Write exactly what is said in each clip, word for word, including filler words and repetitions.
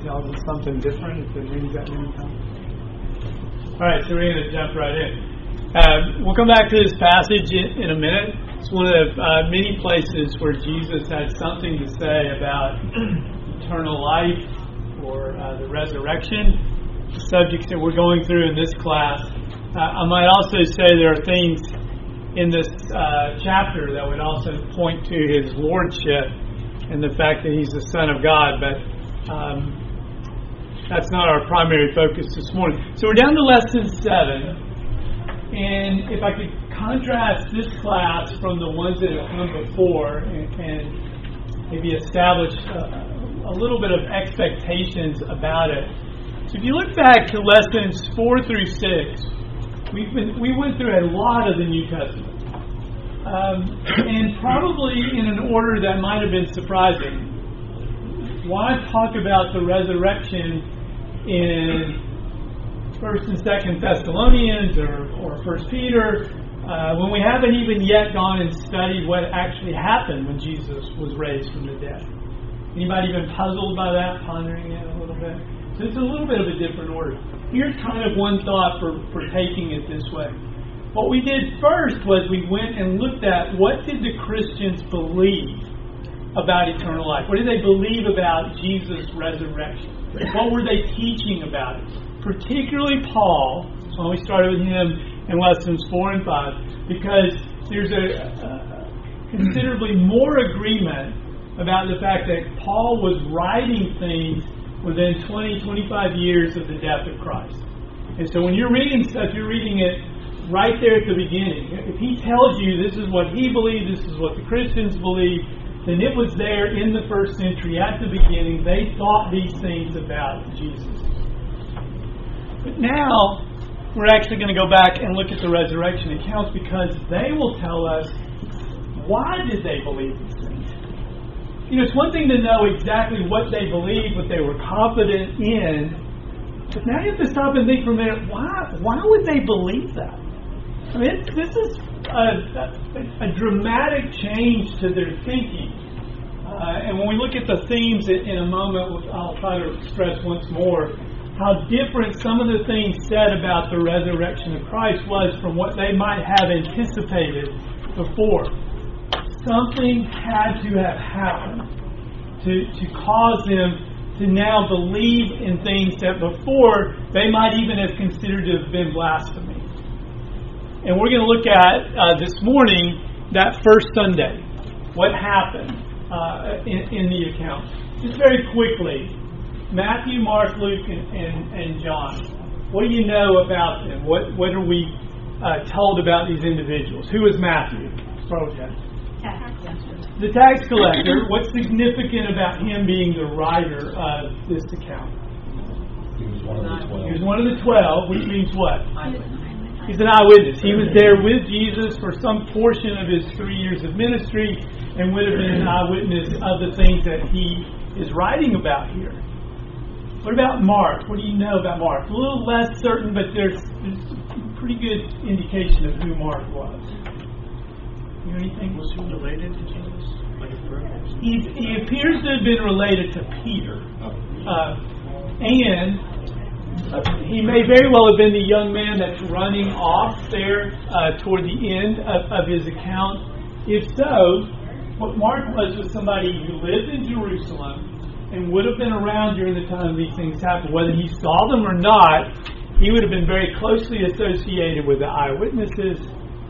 tells us something different if it reads that many times. All right, so we're going to jump right in. Uh, we'll come back to this passage in, in a minute. It's one of uh, many places where Jesus had something to say about eternal life or uh, the resurrection, the subjects that we're going through in this class. Uh, I might also say there are things in this uh, chapter that would also point to his lordship and the fact that he's the Son of God, but um, that's not our primary focus this morning. So we're down to lesson seven. And if I could contrast this class from the ones that have come before and, and maybe establish a, a little bit of expectations about it. So if you look back to lessons four through six, we've been, we went through a lot of the New Testament. Um, and probably in an order that might have been surprising. Why talk about the resurrection in First and Second Thessalonians or, or First Peter, uh, when we haven't even yet gone and studied what actually happened when Jesus was raised from the dead? Anybody been puzzled by that, pondering it a little bit? So it's a little bit of a different order. Here's kind of one thought for, for taking it this way. What we did first was we went and looked at what did the Christians believe about eternal life? What did they believe about Jesus' resurrection? What were they teaching about it? Particularly Paul, so when we started with him in lessons four and five, because there's a, a considerably more agreement about the fact that Paul was writing things within twenty, twenty-five years of the death of Christ. And so when you're reading stuff, you're reading it right there at the beginning. If he tells you this is what he believed, this is what the Christians believe, then it was there in the first century at the beginning. They thought these things about Jesus. But now, we're actually going to go back and look at the resurrection accounts because they will tell us why did they believe these things. You know, it's one thing to know exactly what they believed, what they were confident in, but now you have to stop and think for a minute, why, why would they believe that? I mean, it's, this is a, a, a dramatic change to their thinking. Uh, and when we look at the themes in, in a moment, I'll try to stress once more how different some of the things said about the resurrection of Christ was from what they might have anticipated before. Something had to have happened to, to cause them to now believe in things that before they might even have considered to have been blasphemy. And we're going to look at uh, this morning that first Sunday. What happened uh, in, in the account? Just very quickly. Matthew, Mark, Luke, and, and, and John. What do you know about them? What what are we uh, told about these individuals? Who is Matthew? Start with that. The tax collector. What's significant about him being the writer of this account? He was one of the twelve. He was one of the twelve, which means what? He's an eyewitness. He was there with Jesus for some portion of his three years of ministry and would have been an eyewitness of the things that he is writing about here. What about Mark? What do you know about Mark? A little less certain, but there's, there's a pretty good indication of who Mark was. You know anything? Was he related to Jesus? Like a brother? He, he appears to have been related to Peter. Uh, and uh, he may very well have been the young man that's running off there uh, toward the end of, of his account. If so, what Mark was was somebody who lived in Jerusalem and would have been around during the time these things happened. Whether he saw them or not, he would have been very closely associated with the eyewitnesses.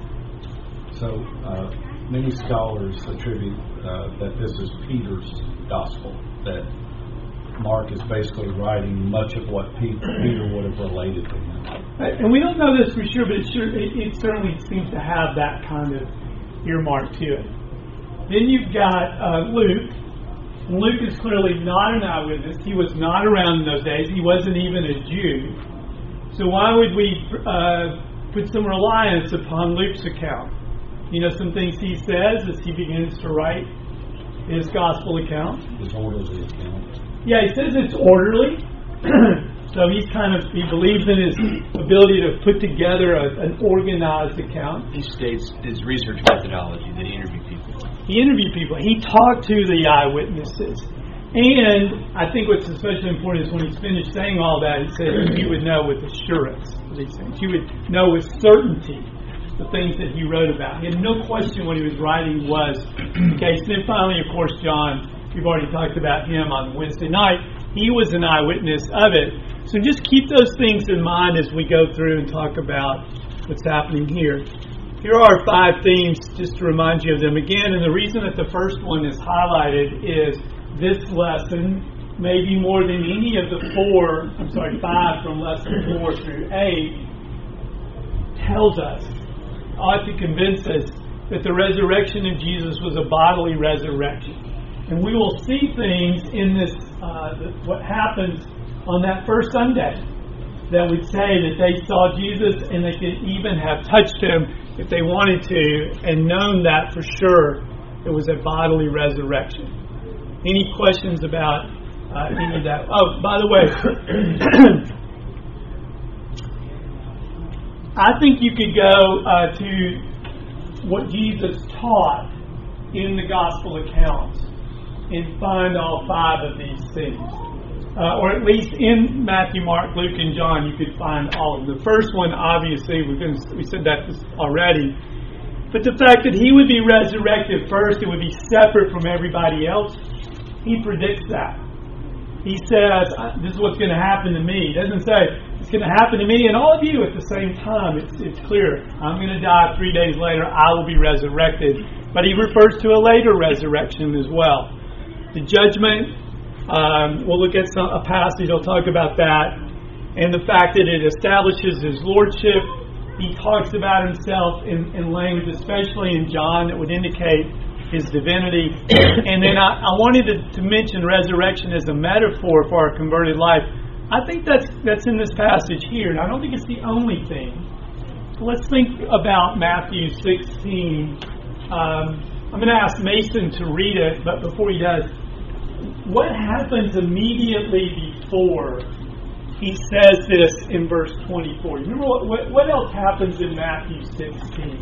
So, uh, many scholars attribute uh, that this is Peter's gospel, that Mark is basically writing much of what Peter, Peter would have related to him. And we don't know this for sure, but it, sure, it, it certainly seems to have that kind of earmark to it. Then you've got uh, Luke. Luke is clearly not an eyewitness. He was not around in those days. He wasn't even a Jew. So why would we uh, put some reliance upon Luke's account? You know some things he says as he begins to write his gospel account? His orderly account. Yeah, he says it's orderly. So he's kind of, he believes in his ability to put together a, an organized account. He states his research methodology, that he interviewed people. He interviewed people. He talked to the eyewitnesses. And I think what's especially important is when he's finished saying all that, he said you would know with assurance these things. You would know with certainty the things that he wrote about. He had no question what he was writing was the case. And then finally, of course, John, we've already talked about him on Wednesday night. He was an eyewitness of it. So just keep those things in mind as we go through and talk about what's happening here. Here are five themes, just to remind you of them again. And the reason that the first one is highlighted is this lesson, maybe more than any of the four, I'm sorry, five from lesson four through eight, tells us, ought to convince us that the resurrection of Jesus was a bodily resurrection. And we will see things in this, uh, the, what happens on that first Sunday that would say that they saw Jesus and they could even have touched him if they wanted to and known that for sure it was a bodily resurrection. Any questions about uh, any of that? Oh, by the way, I think you could go uh, to what Jesus taught in the gospel accounts and find all five of these things. Uh, or at least in Matthew, Mark, Luke, and John, you could find all of them. The first one, obviously, we're going to, we said that already. But the fact that he would be resurrected first, it would be separate from everybody else, he predicts that. He says, this is what's going to happen to me. He doesn't say, it's going to happen to me and all of you at the same time. It's, it's clear. I'm going to die three days later. I will be resurrected. But he refers to a later resurrection as well. The judgment, um, we'll look at some, a passage, I'll talk about that. And the fact that it establishes his lordship. He talks about himself in, in language, especially in John, that would indicate his divinity. And then I, I wanted to, to mention resurrection as a metaphor for our converted life. I think that's that's in this passage here, and I don't think it's the only thing. Let's think about Matthew sixteen. Um, I'm going to ask Mason to read it, but before he does, what happens immediately before he says this in verse twenty-four? You remember what, what, what else happens in Matthew sixteen?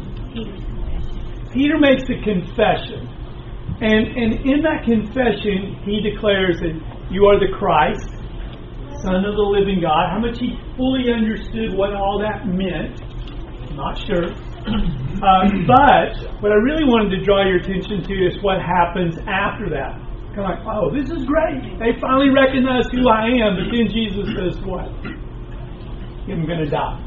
Peter makes a confession. And, and in that confession, he declares that you are the Christ, Son of the living God. How much he fully understood what all that meant, I'm not sure. Um, but what I really wanted to draw your attention to is what happens after that. Kind of like, oh, this is great. They finally recognize who I am. But then Jesus says what? I'm going to die.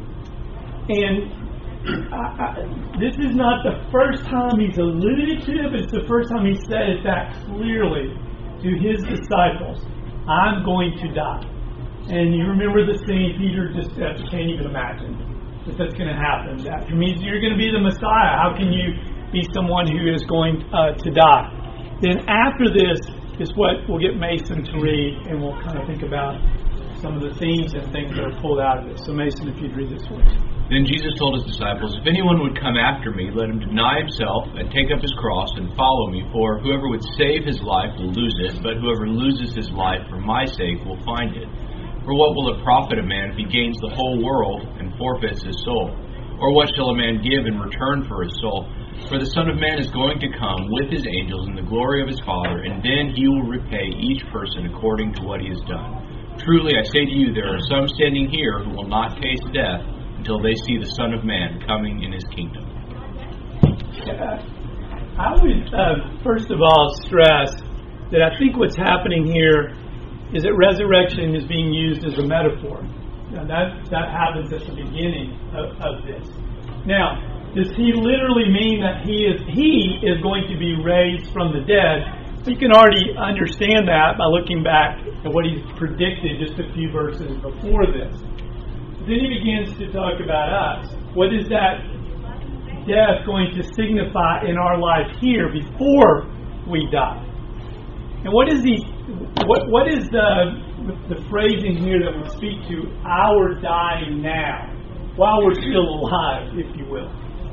And I, I, this is not the first time he's alluded to it, but it's the first time he says that clearly to his disciples. I'm going to die. And you remember the scene, Peter just uh, can't even imagine that that's going to happen. That means you're going to be the Messiah. How can you be someone who is going uh, to die? Then after this is what we'll get Mason to read, and we'll kind of think about some of the themes and things that are pulled out of this. So Mason, if you'd read this one. Then Jesus told his disciples, if anyone would come after me, let him deny himself and take up his cross and follow me. For whoever would save his life will lose it, but whoever loses his life for my sake will find it. For what will it profit a man if he gains the whole world and forfeits his soul? Or what shall a man give in return for his soul? For the Son of Man is going to come with his angels in the glory of his Father, and then he will repay each person according to what he has done. Truly I say to you, there are some standing here who will not taste death until they see the Son of Man coming in his kingdom. Uh, I would, uh, first of all, stress that I think what's happening here is that resurrection is being used as a metaphor. Now that, that happens at the beginning of, of this. Now, does he literally mean that he is he is going to be raised from the dead? You can already understand that by looking back at what he predicted just a few verses before this. Then he begins to talk about us. What is that death going to signify in our life here before we die? And what is the what what is the the phrasing here that would speak to our dying now, while we're still alive, if you will?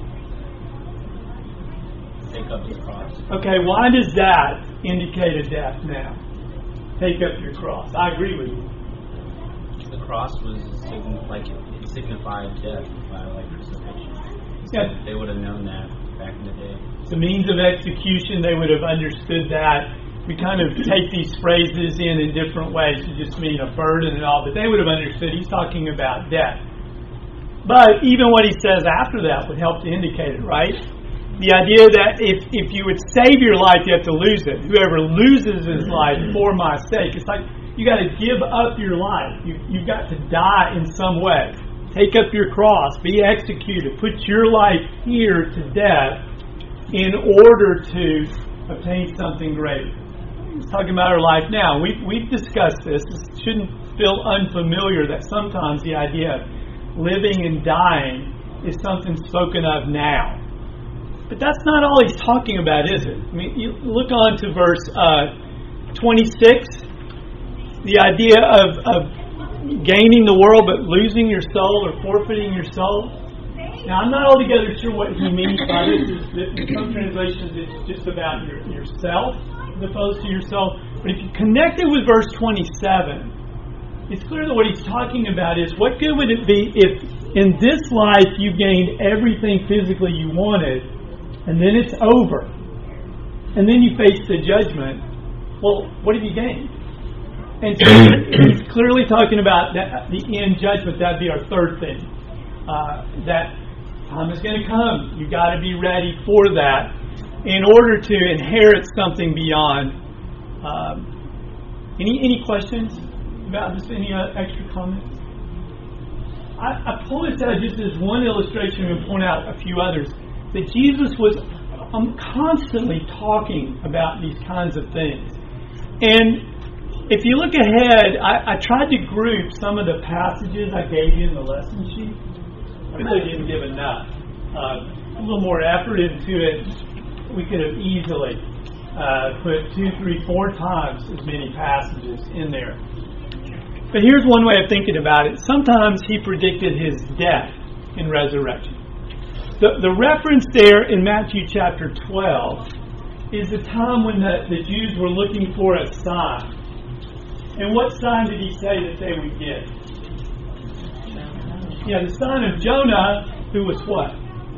Take up your cross. Okay, why does that indicate a death now? Take up your cross. I agree with you. The cross was sign- like it signified death by like crucifixion. So Yeah. they would have known that back in the day. The means of execution, they would have understood that. we kind of take these phrases in in different ways to just mean a burden and all, but they would have understood he's talking about death. But even what he says after that would help to indicate it, right? The idea that if, if you would save your life, you have to lose it. Whoever loses his life for my sake, it's like you got to give up your life. You, you've got to die in some way. Take up your cross, be executed, put your life here to death in order to obtain something greater. He's talking about our life now. We've, we've discussed this. It shouldn't feel unfamiliar that sometimes the idea of living and dying is something spoken of now. But that's not all he's talking about, is it? I mean, you look on to verse uh, twenty-six. The idea of, of gaining the world but losing your soul or forfeiting your soul. Now, I'm not altogether sure what he means by this. In some translations, it's just about your, yourself as opposed to your soul. But if you connect it with verse twenty-seven, it's clear that what he's talking about is, what good would it be if in this life you gained everything physically you wanted, and then it's over, and then you face the judgment? Well, what have you gained? And so he's clearly talking about that, the end judgment. That'd be our third thing. Uh, that time is going to come. You've got to be ready for that in order to inherit something beyond. Um, any any questions about this? Any uh, extra comments? I, I pull this out just as one illustration and point out a few others. That Jesus was um, constantly talking about these kinds of things. And if you look ahead, I, I tried to group some of the passages I gave you in the lesson sheet. I really didn't give enough. Uh, a little more effort into it. We could have easily uh, put two, three, four times as many passages in there. But here's one way of thinking about it. Sometimes he predicted his death and resurrection. The, the reference there in Matthew chapter twelve is the time when the, the Jews were looking for a sign. And what sign did he say that they would get? Yeah, the sign of Jonah, who was what?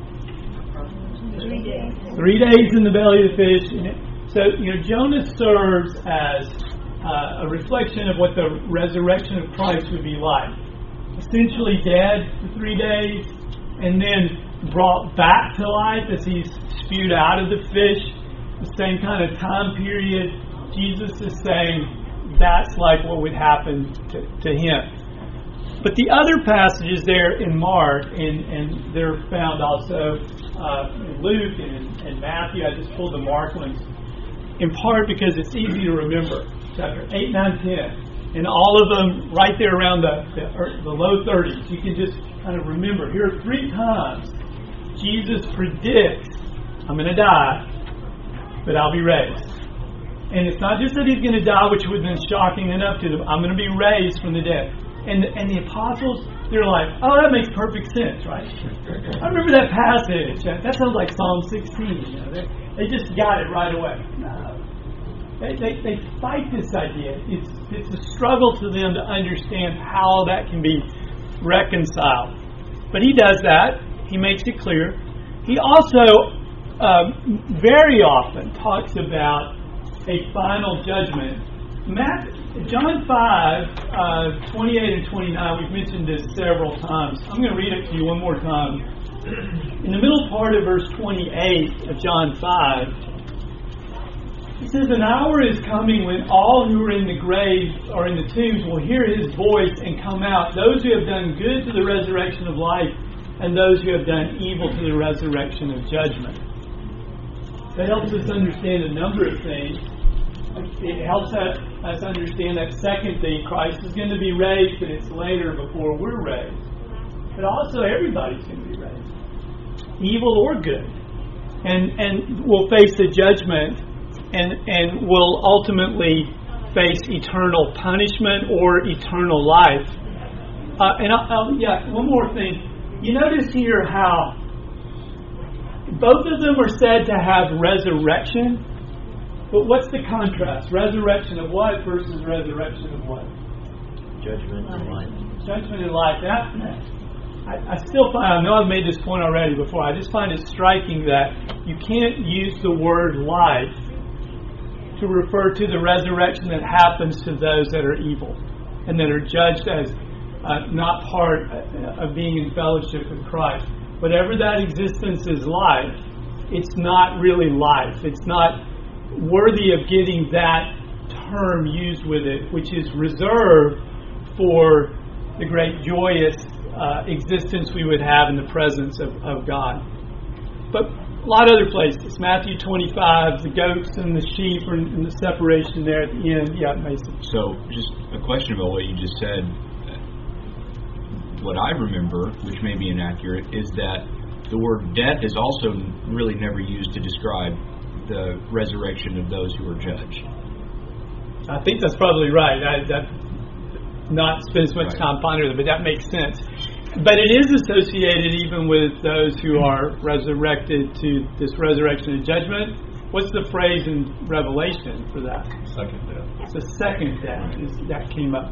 Three days. Three days in the belly of the fish. So, you know, Jonah serves as uh, a reflection of what the resurrection of Christ would be like. Essentially dead for three days, and then brought back to life as he's spewed out of the fish. The same kind of time period. Jesus is saying that's like what would happen to, to him. But the other passages there in Mark, and, and they're found also uh, in Luke and, and Matthew. I just pulled the Mark ones in part because it's easy to remember. Chapter eight, nine, ten. And all of them right there around the, the, the low thirties. You can just kind of remember. Here are three times Jesus predicts, I'm going to die, but I'll be raised. And it's not just that he's going to die, which would have been shocking enough to them. I'm going to be raised from the dead. And the, and the apostles, they're like, oh, that makes perfect sense, right? I remember that passage. That sounds like Psalm sixteen. You know, they, they just got it right away. No. They, they, they fight this idea. It's, it's a struggle to them to understand how that can be reconciled. But he does that. He makes it clear. He also um, very often talks about a final judgment. Matt, John five, uh, twenty-eight and twenty-nine, we've mentioned this several times. I'm going to read it to you one more time. In the middle part of verse twenty-eight of John five, it says, an hour is coming when all who are in the grave or in the tombs will hear his voice and come out. Those who have done good to the resurrection of life, and those who have done evil to the resurrection of judgment. That helps us understand a number of things. It helps us understand that second thing, Christ is going to be raised, but it's later before we're raised. But also everybody's going to be raised, evil or good. And and will face the judgment and, and will ultimately face eternal punishment or eternal life. Uh, and I'll, I'll, yeah, one more thing. You notice here how both of them are said to have resurrection, but what's the contrast? Resurrection of what versus resurrection of what? Judgment and life. Judgment and life. That, I, I still find, I know I've made this point already before, I just find it striking that you can't use the word life to refer to the resurrection that happens to those that are evil and that are judged as uh, not part of being in fellowship with Christ. Whatever that existence is like, it's not really life. It's not worthy of getting that term used with it, which is reserved for the great joyous uh, existence we would have in the presence of, of God. But a lot of other places. Matthew twenty-five, the goats and the sheep and the separation there at the end. Yeah, Mason. So, just a question about what you just said. What I remember, which may be inaccurate, is that the word death is also really never used to describe the resurrection of those who are judged. I think that's probably right. I that not spend as much right. time pondering it, but that makes sense. But it is associated even with those who are resurrected to this resurrection and judgment. What's the phrase in Revelation for that? Second death. It's the second death. That came up.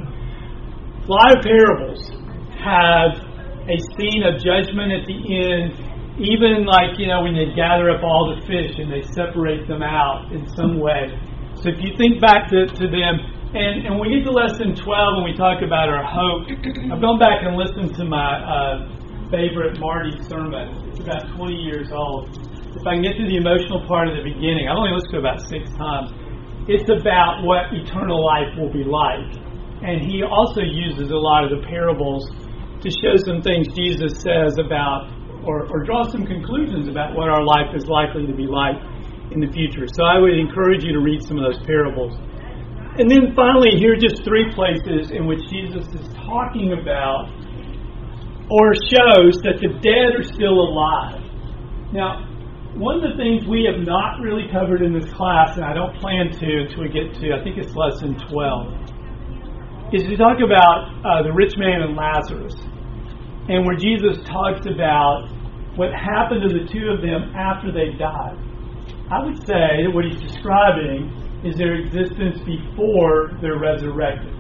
A lot of parables have a scene of judgment at the end, even like, you know, when they gather up all the fish and they separate them out in some way. So if you think back to, to them, And, and when we get to lesson twelve and we talk about our hope, I've gone back and listened to my uh, favorite Marty sermon. It's about twenty years old. If I can get to the emotional part of the beginning, I've only listened to it about six times. It's about what eternal life will be like. And he also uses a lot of the parables to show some things Jesus says about, or, or draw some conclusions about what our life is likely to be like in the future. So I would encourage you to read some of those parables. And then finally, here are just three places in which Jesus is talking about or shows that the dead are still alive. Now, one of the things we have not really covered in this class, and I don't plan to until we get to, I think it's lesson twelve, is to talk about uh, the rich man and Lazarus, and where Jesus talks about what happened to the two of them after they died. I would say that what he's describing is their existence before they're resurrected.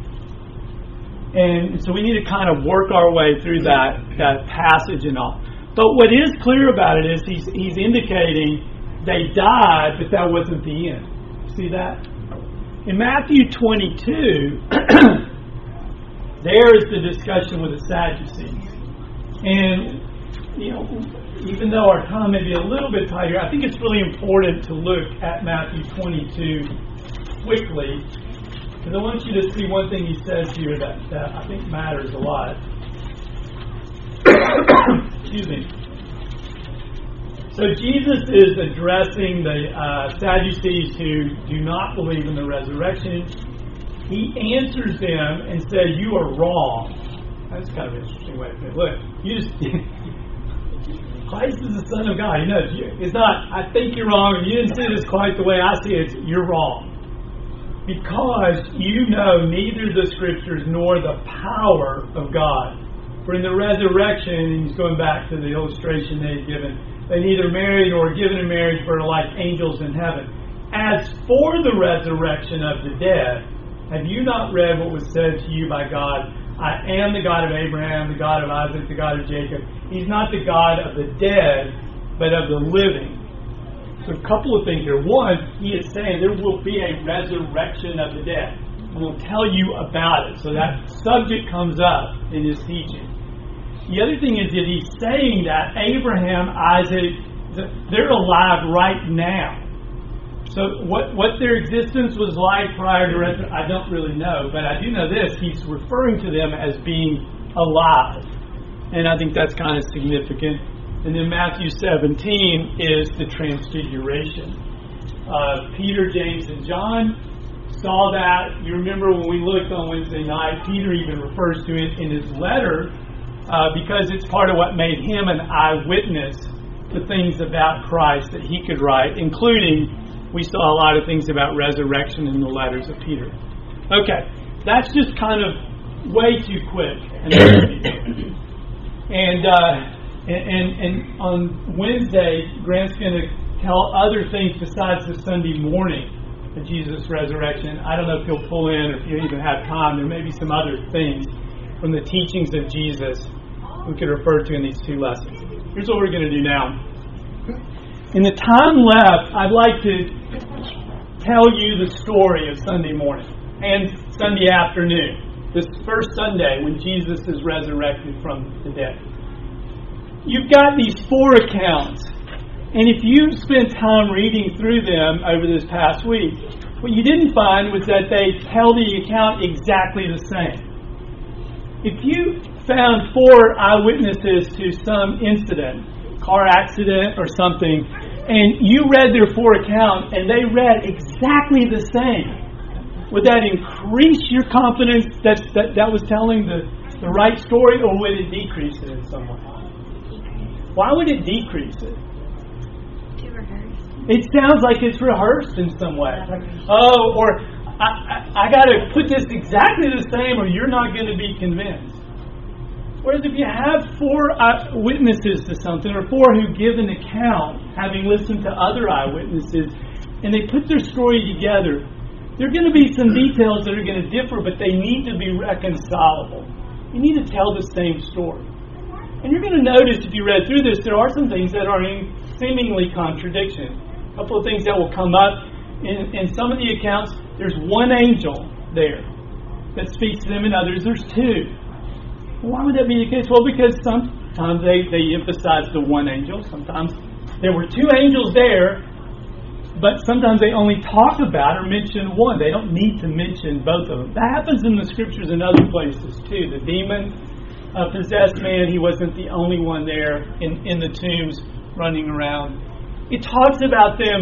And so we need to kind of work our way through that, that passage and all. But what is clear about it is he's, he's indicating they died, but that wasn't the end. See that? In Matthew twenty-two, there is the discussion with the Sadducees. And, you know, even though our time may be a little bit tight here, I think it's really important to look at Matthew twenty-two quickly, because I want you to see one thing he says here that, that I think matters a lot. Excuse me. So Jesus is addressing the uh, Sadducees who do not believe in the resurrection. He answers them and says, "You are wrong." That's kind of an interesting way to put it. Look, you just Christ is the Son of God. He knows you. It's not, I think you're wrong, and you didn't see this quite the way I see it. You're wrong. Because you know neither the Scriptures nor the power of God. For in the resurrection, and he's going back to the illustration they had given, they neither married nor given in marriage but are like angels in heaven. As for the resurrection of the dead, have you not read what was said to you by God? I am the God of Abraham, the God of Isaac, the God of Jacob. He's not the God of the dead, but of the living. So a couple of things here. One, he is saying there will be a resurrection of the dead. And we'll tell you about it. So that subject comes up in his teaching. The other thing is that he's saying that Abraham, Isaac, they're alive right now. So what, what their existence was like prior to resurrection, I don't really know. But I do know this. He's referring to them as being alive. And I think that's kind of significant. And then Matthew seventeen is the transfiguration. Uh, Peter, James, and John saw that. You remember when we looked on Wednesday night, Peter even refers to it in his letter uh, because it's part of what made him an eyewitness to things about Christ that he could write, including we saw a lot of things about resurrection in the letters of Peter. Okay, that's just kind of way too quick. And uh, and, and and on Wednesday, Grant's going to tell other things besides the Sunday morning of Jesus' resurrection. I don't know if he'll pull in or if he'll even have time. There may be some other things from the teachings of Jesus we could refer to in these two lessons. Here's what we're going to do now. In the time left, I'd like to tell you the story of Sunday morning and Sunday afternoon, this first Sunday when Jesus is resurrected from the dead. You've got these four accounts, and if you spent time reading through them over this past week, what you didn't find was that they tell the account exactly the same. If you found four eyewitnesses to some incident, car accident or something, and you read their four accounts and they read exactly the same, would that increase your confidence that that, that was telling the, the right story, or would it decrease it in some way? Why would it decrease it? Too rehearsed. It sounds like it's rehearsed in some way. Like, oh, or I, I, I got to put this exactly the same or you're not going to be convinced. Whereas if you have four witnesses to something, or four who give an account, having listened to other eyewitnesses, and they put their story together, there are going to be some details that are going to differ, but they need to be reconcilable. You need to tell the same story. And you're going to notice, if you read through this, there are some things that are in seemingly contradiction. A couple of things that will come up. In, in some of the accounts, there's one angel there that speaks to them, and others there's two. Why would that be the case? Well, because sometimes they, they emphasize the one angel. Sometimes there were two angels there, but sometimes they only talk about or mention one. They don't need to mention both of them. That happens in the Scriptures in other places too. The demon uh, possessed man, he wasn't the only one there in, in the tombs running around. It talks about them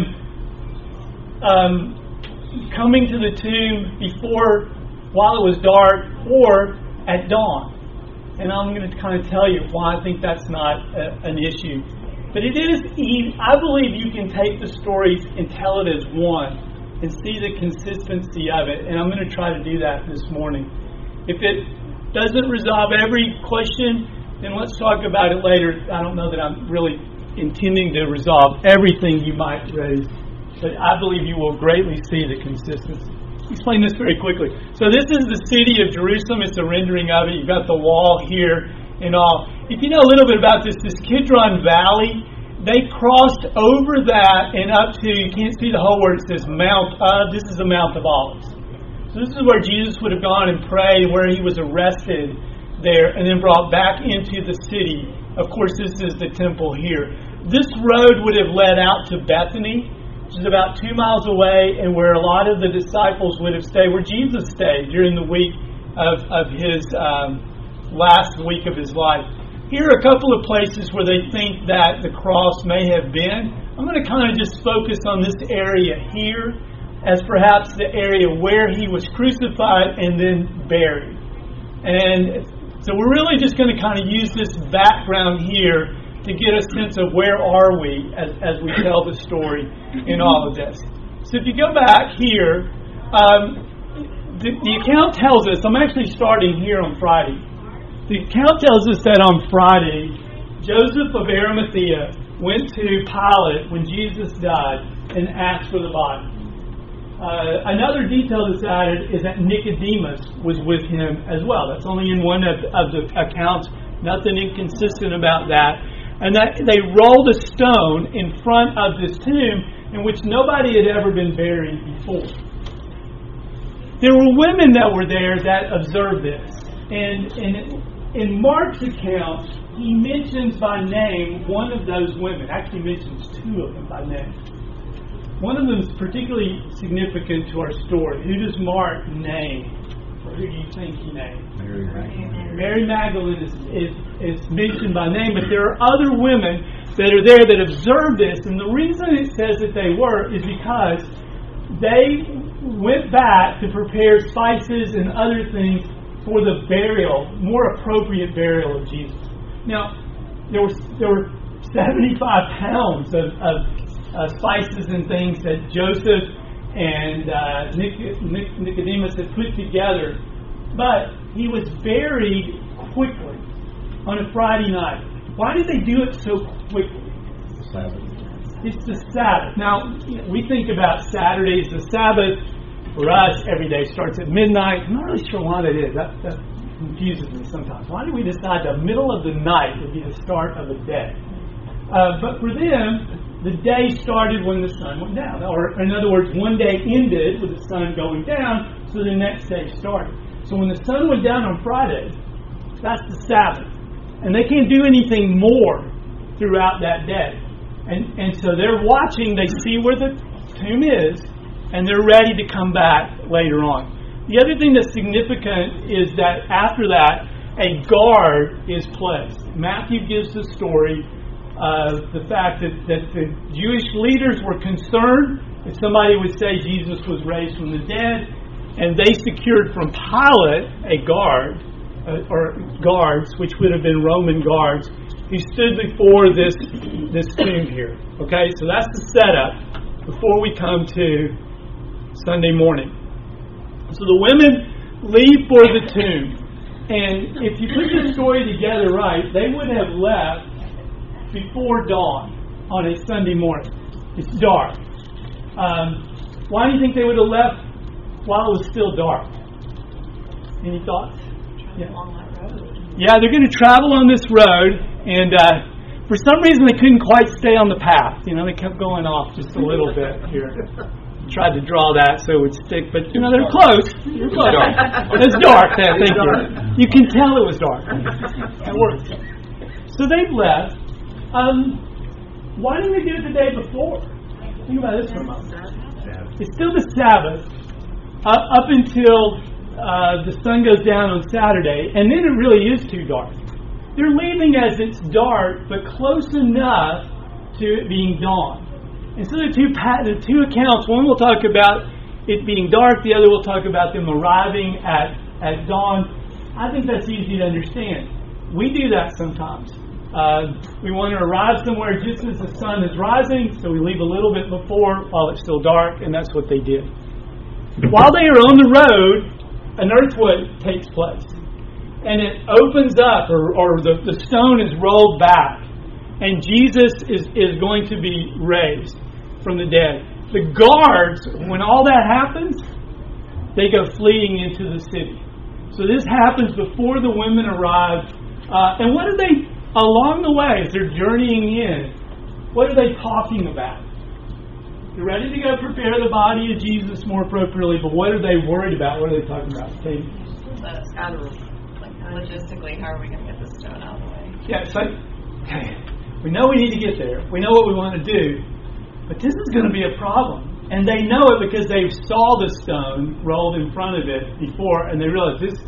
um, coming to the tomb before, while it was dark, or at dawn. And I'm going to kind of tell you why I think that's not a, an issue. But it is, I believe you can take the stories and tell it as one and see the consistency of it. And I'm going to try to do that this morning. If it doesn't resolve every question, then let's talk about it later. I don't know that I'm really intending to resolve everything you might raise, but I believe you will greatly see the consistency. Explain this very quickly. So this is the city of Jerusalem. It's a rendering of it. You've got the wall here and all. If you know a little bit about this, this Kidron Valley, they crossed over that and up to, you can't see the whole word, it says Mount of, this is the Mount of Olives. So this is where Jesus would have gone and prayed, where he was arrested there and then brought back into the city. Of course, this is the temple here. This road would have led out to Bethany, which is about two miles away, and where a lot of the disciples would have stayed, where Jesus stayed during the week of, of his um, last week of his life. Here are a couple of places where they think that the cross may have been. I'm going to kind of just focus on this area here as perhaps the area where he was crucified and then buried. And so we're really just going to kind of use this background here to get a sense of where are we as, as we tell the story in all of this. So if you go back here, um, the, the account tells us, I'm actually starting here on Friday. The account tells us that on Friday, Joseph of Arimathea went to Pilate when Jesus died and asked for the body. Uh, another detail that's added is that Nicodemus was with him as well. That's only in one of, of the accounts. Nothing inconsistent about that. And that they rolled a stone in front of this tomb in which nobody had ever been buried before. There were women that were there that observed this. And, and in Mark's account, he mentions by name one of those women. Actually mentions two of them by name. One of them is particularly significant to our story. Who does Mark name? Or who do you think he named? Mary Magdalene. Mary Magdalene is, is, is mentioned by name, but there are other women that are there that observe this, and the reason it says that they were is because they went back to prepare spices and other things for the burial, more appropriate burial of Jesus. Now, there were there were seventy-five pounds of, of uh, spices and things that Joseph and uh, Nic- Nic- Nicodemus had put together, but he was buried quickly on a Friday night. Why did they do it so quickly? Sabbath. It's the Sabbath. Now, we think about Saturdays. The Sabbath, for us, every day starts at midnight. I'm not really sure why that is. That, that confuses me sometimes. Why do we decide the middle of the night would be the start of the day? Uh, but for them, The day started when the sun went down. Or, in other words, one day ended with the sun going down, so the next day started. So when the sun went down on Friday, that's the Sabbath. And they can't do anything more throughout that day. And, and so they're watching, they see where the tomb is, and they're ready to come back later on. The other thing that's significant is that after that, a guard is placed. Matthew gives the story of the fact that, that the Jewish leaders were concerned if somebody would say Jesus was raised from the dead, and they secured from Pilate a guard, uh, or guards, which would have been Roman guards, who stood before this this tomb here. Okay, so that's the setup before we come to Sunday morning. So the women leave for the tomb. And if you put this story together right, they would have left before dawn on a Sunday morning. It's dark. Um, why do you think they would have left while it was still dark? Any thoughts? Yeah, yeah they're going to travel on this road, and uh, for some reason they couldn't quite stay on the path. You know, they kept going off just a little bit here. Tried to draw that so it would stick, but you know they're close. You're close. It's dark. There, thank you. You can tell it was dark. That worked. So they've left. Um, why didn't they do it the day before? Think about this for a moment. It's still the Sabbath up, up until uh, the sun goes down on Saturday, and then it really is too dark. They're leaving as it's dark, but close enough to it being dawn. And so the two, the two accounts, one will talk about it being dark, the other will talk about them arriving at, at dawn. I think that's easy to understand. We do that sometimes. Uh, we want to arrive somewhere just as the sun is rising, so we leave a little bit before while it's still dark, and that's what they did. While they are on the road, an earthquake takes place. And it opens up, or, or the, the stone is rolled back, and Jesus is, is going to be raised from the dead. The guards, when all that happens, they go fleeing into the city. So this happens before the women arrive. Uh, and what are they, along the way, as they're journeying in, what are they talking about? They're ready to go prepare the body of Jesus more appropriately, but what are they worried about? What are they talking about? Katie? That's kind of like logistically, how are we going to get this stone out of the way? Yeah, it's like, okay, we know we need to get there. We know what we want to do. But this is going to be a problem. And they know it because they saw the stone rolled in front of it before, and they realize this.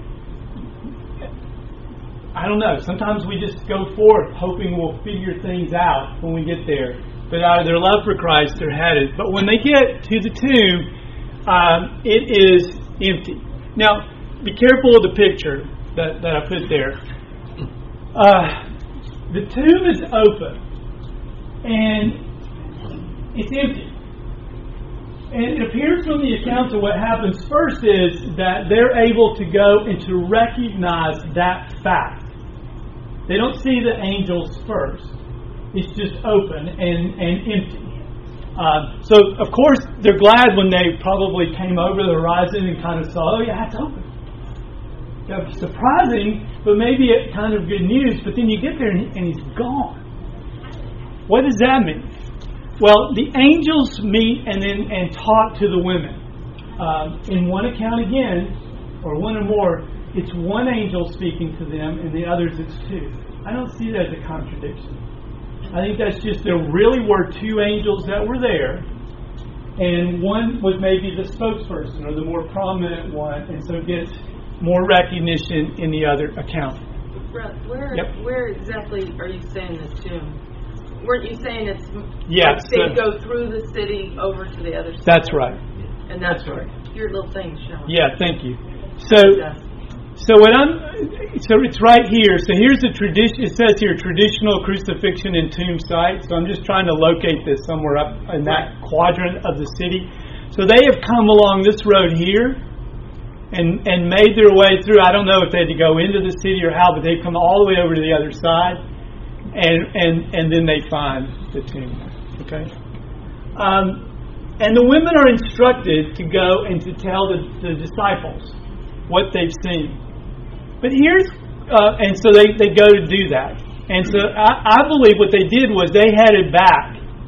I don't know. Sometimes we just go forth hoping we'll figure things out when we get there. But out of their love for Christ, they're headed. But when they get to the tomb, um, it is empty. Now, be careful of the picture that, that I put there. Uh, the tomb is open. And it's empty. And it appears from the accounts of what happens first is that they're able to go and to recognize that fact. They don't see the angels first. It's just open and, and empty. Uh, so, of course, they're glad when they probably came over the horizon and kind of saw, oh, yeah, it's open. Yeah, surprising, but maybe it kind of good news. But then you get there and, and he's gone. What does that mean? Well, the angels meet and then and talk to the women. Uh, in one account again, or one or more, it's one angel speaking to them, and the others it's two. I don't see that as a contradiction. I think that's just there really were two angels that were there, and one was maybe the spokesperson or the more prominent one, and so it gets more recognition in the other account. Brett, where Yep. where exactly are you saying this tomb? Weren't you saying it's Yes, like they the- go through the city over to the other side? That's right. And that's, That's right. your little thing showing. Yeah, thank you. So, Yeah. so what I'm, so it's right here. So here's the tradition. It says here traditional crucifixion and tomb site. So I'm just trying to locate this somewhere up in that quadrant of the city. So they have come along this road here, and and made their way through. I don't know if they had to go into the city or how, but they've come all the way over to the other side. And, and and then they find the tomb. Okay? Um, and the women are instructed to go and to tell the, the disciples what they've seen. But here's, uh, and so they, they go to do that. And so I, I believe what they did was they headed back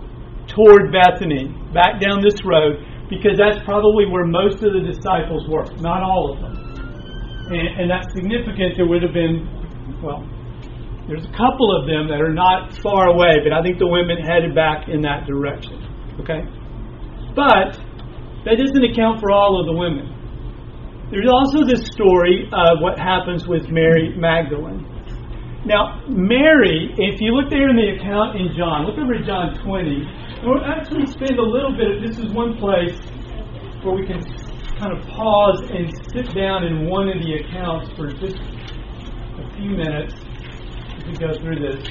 toward Bethany, back down this road, because that's probably where most of the disciples were, not all of them. And, and that's significant. There would have been, well, there's a couple of them that are not far away, but I think the women headed back in that direction. Okay? But that doesn't account for all of the women. There's also this story of what happens with Mary Magdalene. Now, Mary, if you look there in the account in John, look over at John twenty, and we'll actually spend a little bit, this is one place where we can kind of pause and sit down in one of the accounts for just a few minutes as we go through this.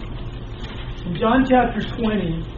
In John chapter twenty,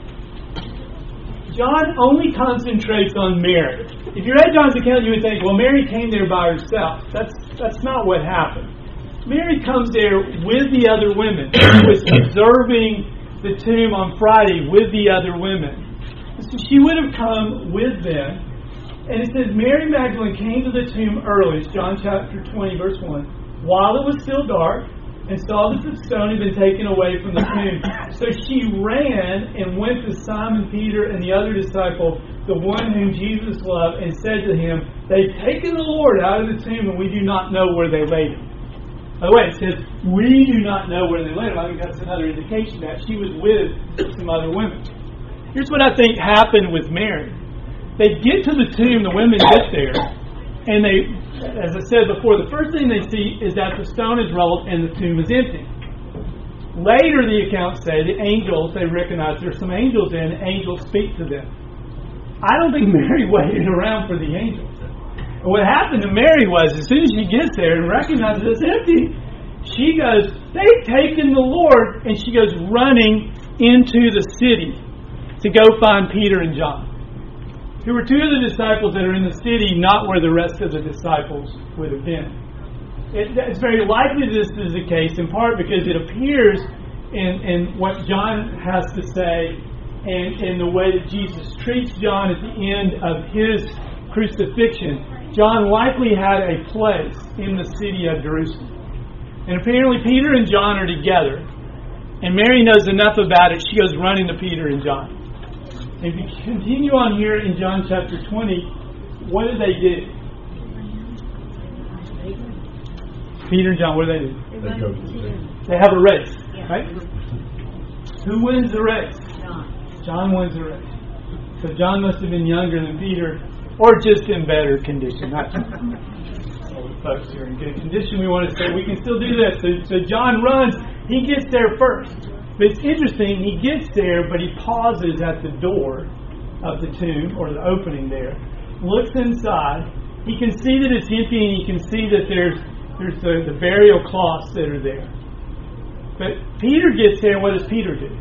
John only concentrates on Mary. If you read John's account, you would think, well, Mary came there by herself. That's that's not what happened. Mary comes there with the other women. She was observing the tomb on Friday with the other women. So she would have come with them. And it says, Mary Magdalene came to the tomb early, John chapter twenty, verse one, while it was still dark, and saw that the stone had been taken away from the tomb. So she ran and went to Simon Peter and the other disciple, the one whom Jesus loved, and said to him, they've taken the Lord out of the tomb, and we do not know where they laid him. By the way, it says, we do not know where they laid him. I think that's another indication that she was with some other women. Here's what I think happened with Mary. They get to the tomb, the women get there, and they, as I said before, the first thing they see is that the stone is rolled and the tomb is empty. Later, the accounts say the angels, they recognize there's some angels in, angels speak to them. I don't think Mary waited around for the angels. What happened to Mary was, as soon as she gets there and recognizes it's empty, she goes, they've taken the Lord, and she goes running into the city to go find Peter and John, who were two of the disciples that are in the city, not where the rest of the disciples would have been. It, it's very likely this is the case, in part because it appears in, in what John has to say and in the way that Jesus treats John at the end of his crucifixion. John likely had a place in the city of Jerusalem. And apparently Peter and John are together. And Mary knows enough about it, she goes running to Peter and John. If you continue on here in John chapter twenty, what do they do? Peter and John, what do they do? They go to the tomb. They have a race, right? Who wins the race? John. John wins the race. So John must have been younger than Peter, or just in better condition. Not all the folks who are in good condition, we want to say we can still do this. So, so John runs, he gets there first. But it's interesting, he gets there, but he pauses at the door of the tomb, or the opening there, looks inside. He can see that it's empty, and he can see that there's there's the, the burial cloths that are there. But Peter gets there, what does Peter do?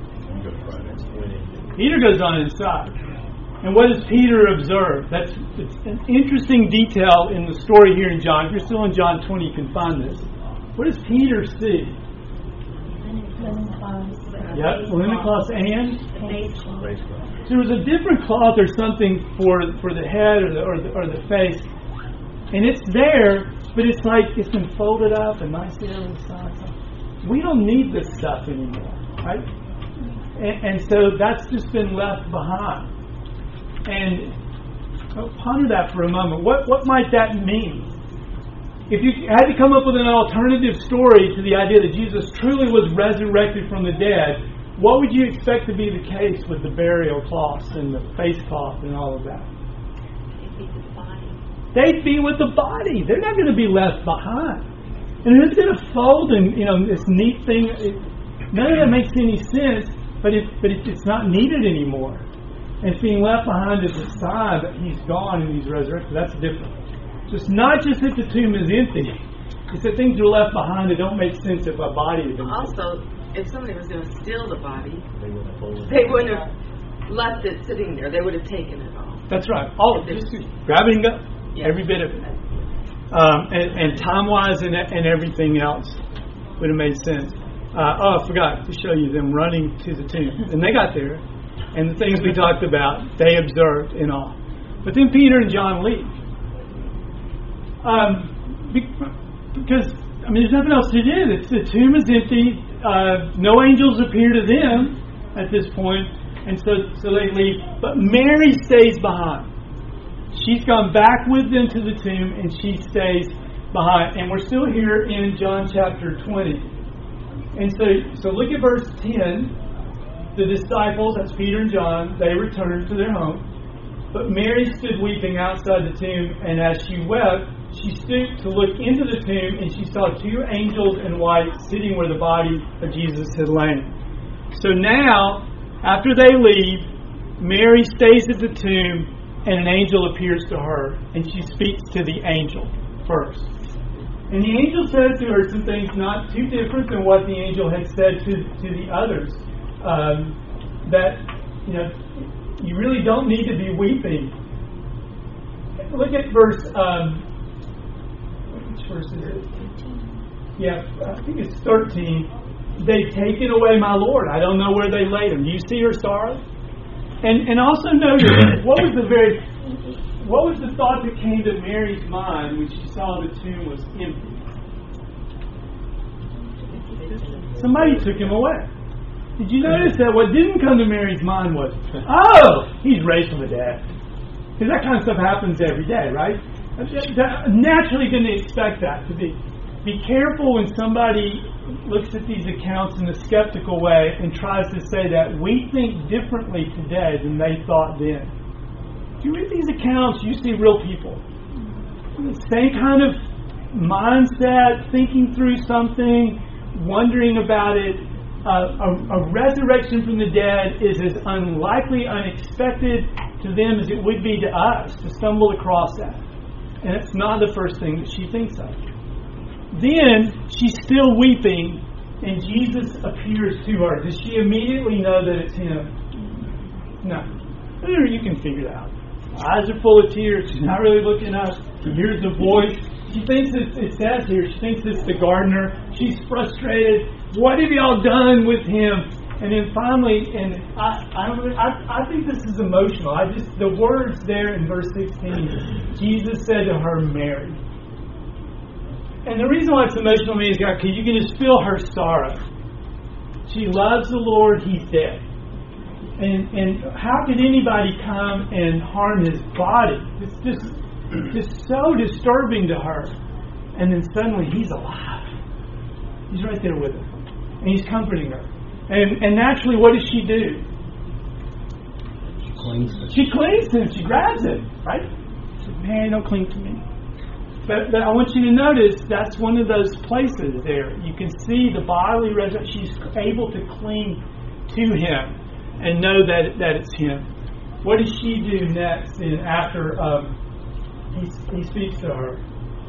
Peter goes on inside. And what does Peter observe? That's it's an interesting detail in the story here in John. If you're still in John twenty, you can find this. What does Peter see? Linen cloths. Yep, linen cloths and Face cloths. there was a different cloth or something for for the head or the or the, or the face, and it's there, but it's like it's been folded up and nicely on the side. We don't need this stuff anymore, right? And, and so that's just been left behind. And I'll ponder that for a moment. What what might that mean? If you had to come up with an alternative story to the idea that Jesus truly was resurrected from the dead, what would you expect to be the case with the burial cloths and the face cloth and all of that? They'd be with the body. They'd be with the body. They're not going to be left behind. And who's going to fold and, you know, this neat thing? It, none of that makes any sense, but it, but it, it's not needed anymore. And it's being left behind as a sign that he's gone and he's resurrected. That's different. So it's not just that the tomb is empty. It's that things are left behind that don't make sense if a body is empty. Also, if somebody was going to steal the body, They would have folded they it. wouldn't have left it sitting there. They would have taken it all. That's right. All of it. Just grab it and go. Yeah. Every bit of it. Um, and, and time-wise and, and everything else would have made sense. Uh, oh, I forgot to show you them running to the tomb. And they got there. And the things we talked about, they observed in awe. But then Peter and John leave. Um, because, I mean, there's nothing else to do. The, the tomb is empty. Uh, no angels appear to them at this point. And so, so they leave. But Mary stays behind. She's gone back with them to the tomb, and she stays behind. And we're still here in John chapter twenty. And so, so look at verse ten. The disciples, that's Peter and John, they returned to their home. But Mary stood weeping outside the tomb, and as she wept, she stooped to look into the tomb, and she saw two angels in white sitting where the body of Jesus had lain. So now, after they leave, Mary stays at the tomb, and an angel appears to her, and she speaks to the angel first. And the angel says to her some things not too different than what the angel had said to, to the others. Um, that, you know, you really don't need to be weeping. Look at verse, um, which verse is it? Yeah, I think it's thirteen. They've taken away my Lord. I don't know where they laid him. Do you see her sorrow? And and also notice, what was the very, what was the thought that came to Mary's mind when she saw the tomb was empty? Somebody took him away. Did you notice that what didn't come to Mary's mind was, oh, he's raised from the dead? Because that kind of stuff happens every day, right? Naturally going to expect that to be. Be careful when somebody looks at these accounts in a skeptical way and tries to say that we think differently today than they thought then. If you read these accounts, you see real people. Same kind of mindset, thinking through something, wondering about it. Uh, a, a resurrection from the dead is as unlikely, unexpected to them as it would be to us to stumble across that. And it's not the first thing that she thinks of. Then she's still weeping, and Jesus appears to her. Does she immediately know that it's him? No. Or you can figure that out. Her eyes are full of tears. She's not really looking up. She hears the voice. She thinks it's, it says here, she thinks it's the gardener. She's frustrated. What have y'all done with him? And then finally, and I, I don't, I, I think this is emotional. I just the words there in verse sixteen. Jesus said to her, Mary. And the reason why it's emotional to me is because you can just feel her sorrow. She loves the Lord. He's dead. And and how could anybody come and harm his body? It's just just so disturbing to her. And then suddenly he's alive. He's right there with her. And he's comforting her. And and naturally, what does she do? She clings to him. She clings to him. She grabs him. Right? She says, Mary, don't cling to me. But, but I want you to notice that's one of those places there. You can see the bodily resurrection. She's able to cling to him and know that that it's him. What does she do next? And after um, he he speaks to her.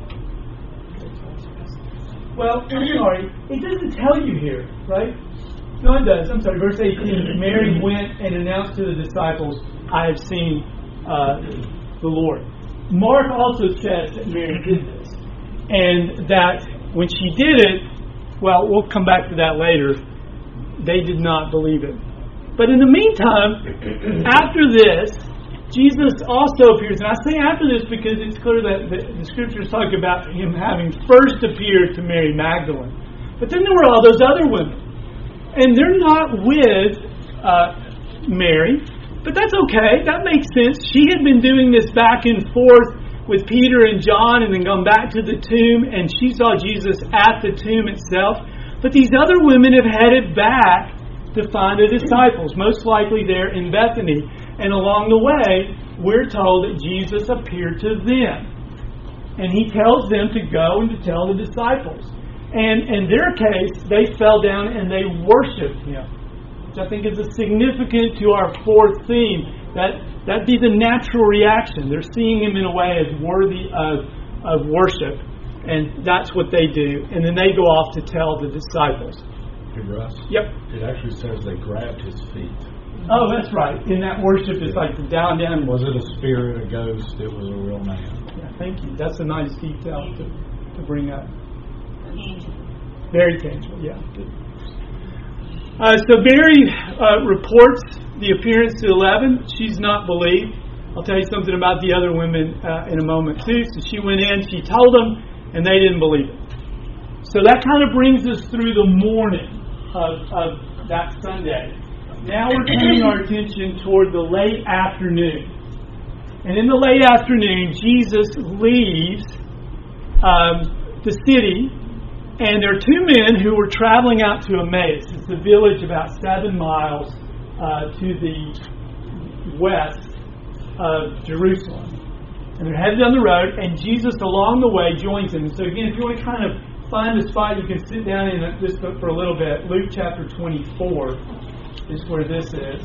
Well, I'm sorry. It doesn't tell you here, right? No, it does. I'm sorry. Verse eighteen. Mary went and announced to the disciples, "I have seen uh, the Lord." Mark also says that Mary did this, and that when she did it, well, we'll come back to that later. They did not believe it. But in the meantime, after this, Jesus also appears. And I say after this because it's clear that the, the scriptures talk about him having first appeared to Mary Magdalene. But then there were all those other women. And they're not with uh, Mary. But that's okay. That makes sense. She had been doing this back and forth with Peter and John and then gone back to the tomb. And she saw Jesus at the tomb itself. But these other women have headed back to find the disciples, most likely there in Bethany. And along the way, we're told that Jesus appeared to them. And he tells them to go and to tell the disciples. And in their case, they fell down and they worshipped him. Which I think is a significant to our fourth theme. That that'd be the natural reaction. They're seeing him in a way as worthy of, of worship. And that's what they do. And then they go off to tell the disciples. Hey, Russ? Yep. It actually says they grabbed his feet. Oh, that's right. In that worship, it's like the down, down. Was it a spirit, a ghost? It was a real man. Yeah, thank you. That's a nice detail to, to bring up. Tangible. Very tangible, yeah. Uh, so Mary uh, reports the appearance to eleven. She's not believed. I'll tell you something about the other women uh, in a moment too. So she went in, she told them, and they didn't believe it. So that kind of brings us through the morning of, of that Sunday. now we're turning our attention toward the late afternoon. And in the late afternoon, Jesus leaves um, the city, and there are two men who were traveling out to Emmaus. It's a village about seven miles uh, to the west of Jerusalem. And they're headed down the road, and Jesus along the way joins them. So again, if you want to kind of find a spot you can sit down in it just for a little bit, Luke chapter twenty-four is where this is.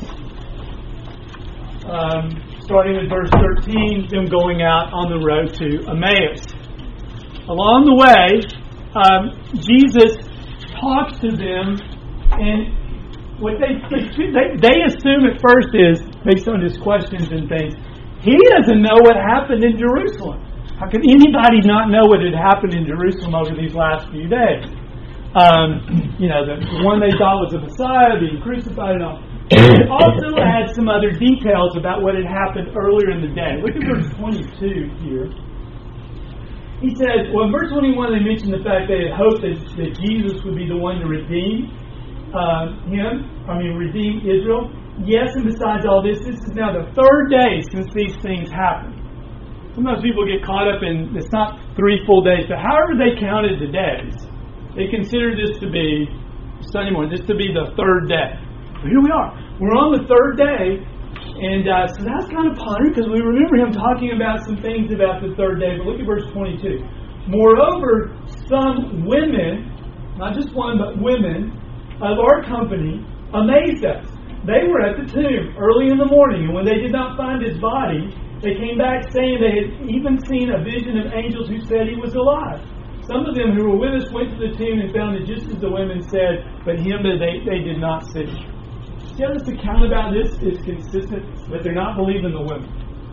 Um, starting with verse thirteen, them going out on the road to Emmaus. Along the way, um, Jesus talks to them, and what they, they they assume at first is, based on his questions and things, he doesn't know what happened in Jerusalem. How could anybody not know what had happened in Jerusalem over these last few days? Um, you know, the one they thought was the Messiah being crucified and all. It also adds some other details about what had happened earlier in the day. Look at verse twenty-two here. He says, well, in verse twenty-one, they mentioned the fact they had hoped that, that Jesus would be the one to redeem uh, him, I mean, redeem Israel. Yes, and besides all this, this is now the third day since these things happened. Sometimes people get caught up in, it's not three full days, but however they counted the days, they consider this to be Sunday morning, this to be the third day. But here we are. We're on the third day, and uh, so that's kind of pondering, because we remember him talking about some things about the third day. But look at verse twenty-two. Moreover, some women, not just one, but women of our company, amazed us. They were at the tomb early in the morning, and when they did not find his body, they came back saying they had even seen a vision of angels who said he was alive. Some of them who were with us went to the tomb and found it just as the women said, but him they, they did not see. See how this account about this is consistent, but they're not believing the women.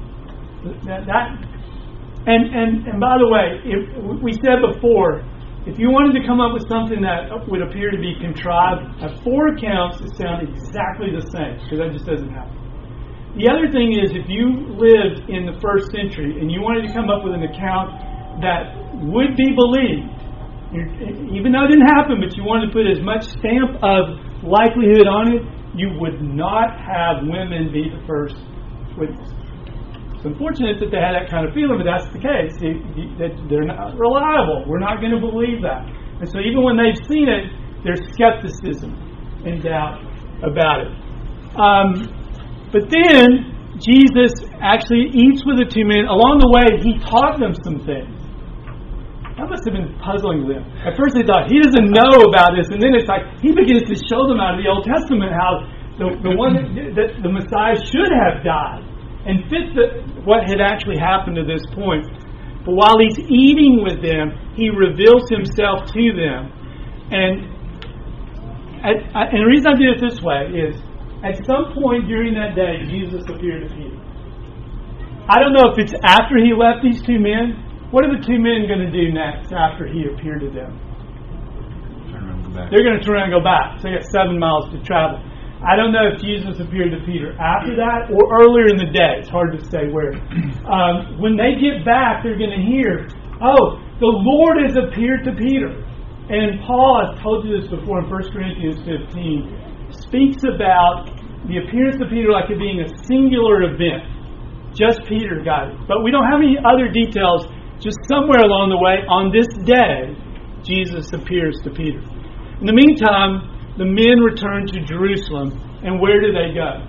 That, that and, and, and by the way, if, we said before, if you wanted to come up with something that would appear to be contrived, have four accounts that sound exactly the same, because that just doesn't happen. The other thing is, if you lived in the first century and you wanted to come up with an account that would be believed, even though it didn't happen, but you wanted to put as much stamp of likelihood on it, you would not have women be the first witness. It's unfortunate that they had that kind of feeling, but that's the case. It, it, they're not reliable. We're not going to believe that. And so even when they've seen it, there's skepticism and doubt about it. Um, but then Jesus actually eats with the two men. Along the way, he taught them some things. That must have been puzzling to them. At first they thought, he doesn't know about this. And then it's like, he begins to show them out of the Old Testament how the, the one that, that the Messiah should have died. And fit the, what had actually happened to this point. But while he's eating with them, he reveals himself to them. And, at, and the reason I did it this way is, at some point during that day, Jesus appeared to Peter. I don't know if it's after he left these two men. What are the two men going to do next after he appeared to them? Turn around and go back. They're going to turn around and go back. So they got seven miles to travel. I don't know if Jesus appeared to Peter after that or earlier in the day. It's hard to say where. Um, when they get back, they're going to hear, oh, the Lord has appeared to Peter. And Paul, I've told you this before in First Corinthians fifteen, speaks about the appearance of Peter like it being a singular event. Just Peter got it. But we don't have any other details. Just somewhere along the way, on this day, Jesus appears to Peter. In the meantime, the men return to Jerusalem, and where do they go?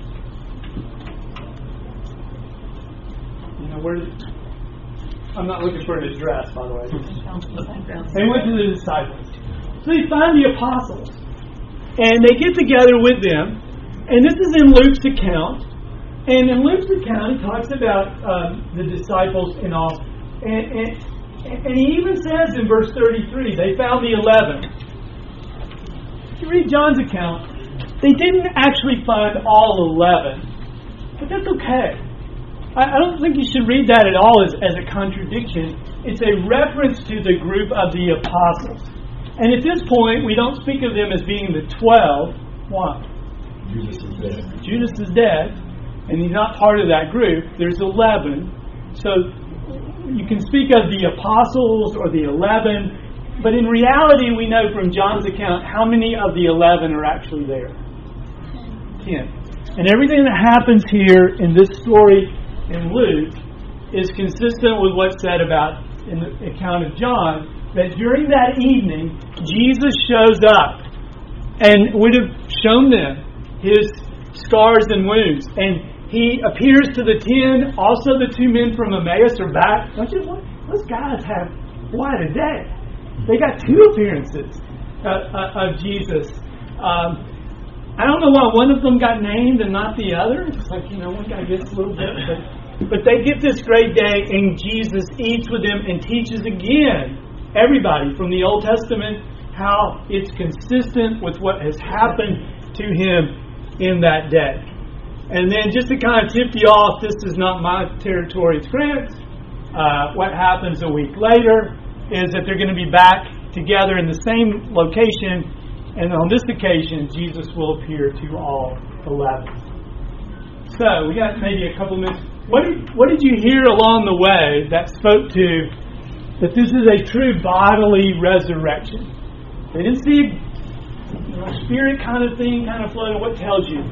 You know, where? Did, I'm not looking for an address, by the way. They went to the disciples. So they find the apostles, and they get together with them. And this is in Luke's account. And in Luke's account, he talks about um, the disciples and all. And, and, and he even says in verse thirty-three, they found the eleven. If you read John's account, they didn't actually find all eleven. But that's okay. I, I don't think you should read that at all as, as a contradiction. It's a reference to the group of the apostles. And at this point, we don't speak of them as being the twelve. Why? Judas is dead. Judas is dead, and he's not part of that group. There's eleven. So you can speak of the apostles or the eleven, but in reality, we know from John's account how many of the eleven are actually there. ten. And everything that happens here in this story in Luke is consistent with what's said about in the account of John, that during that evening, Jesus shows up and would have shown them his scars and wounds. And he appears to the ten. Also, the two men from Emmaus are back. Don't you? Those guys have quite a day. They got two appearances uh, uh, of Jesus. Um, I don't know why one of them got named and not the other. It's like, you know, one guy gets a little bit. But, but they get this great day, and Jesus eats with them and teaches again everybody from the Old Testament how it's consistent with what has happened to him in that day. And then just to kind of tip you off, this is not my territory, it's Grant's. Uh, what happens a week later is that they're going to be back together in the same location. And on this occasion, Jesus will appear to all eleven. So, we got maybe a couple minutes. What did, what did you hear along the way that spoke to that this is a true bodily resurrection? They didn't see a you know, spirit kind of thing kind of floating. What tells you?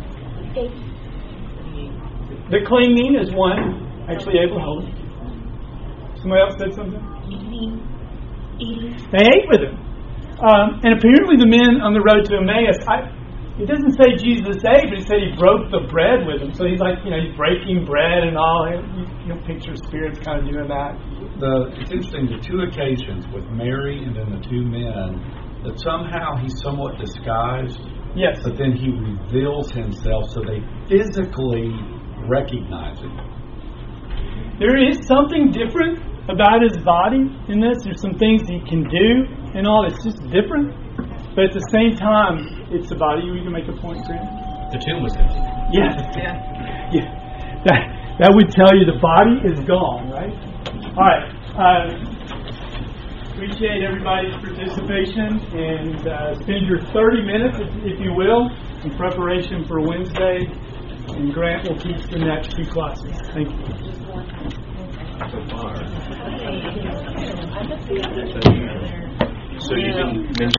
The clinging is one. Actually, able to hold it. Somebody else said something? Eating. Eating. They ate with him. Um, and apparently the men on the road to Emmaus, I, it doesn't say Jesus ate, but it said he broke the bread with them. So he's like, you know, he's breaking bread and all. You, you know, picture spirits kind of doing that. The, it's interesting, the two occasions with Mary and then the two men, that somehow he's somewhat disguised. Yes. But then he reveals himself so they physically recognize him. There is something different about his body in this. There's some things he can do and all. It's just different. But at the same time, it's the body. You can make a point, Grant? The tomb was empty. Yeah. Yeah. Yeah. That, that would tell you the body is gone, right? All right. Uh, appreciate everybody's participation. And uh, spend your thirty minutes, if, if you will, in preparation for Wednesday. And Grant will teach the next two classes. Thank you. So far. So you didn't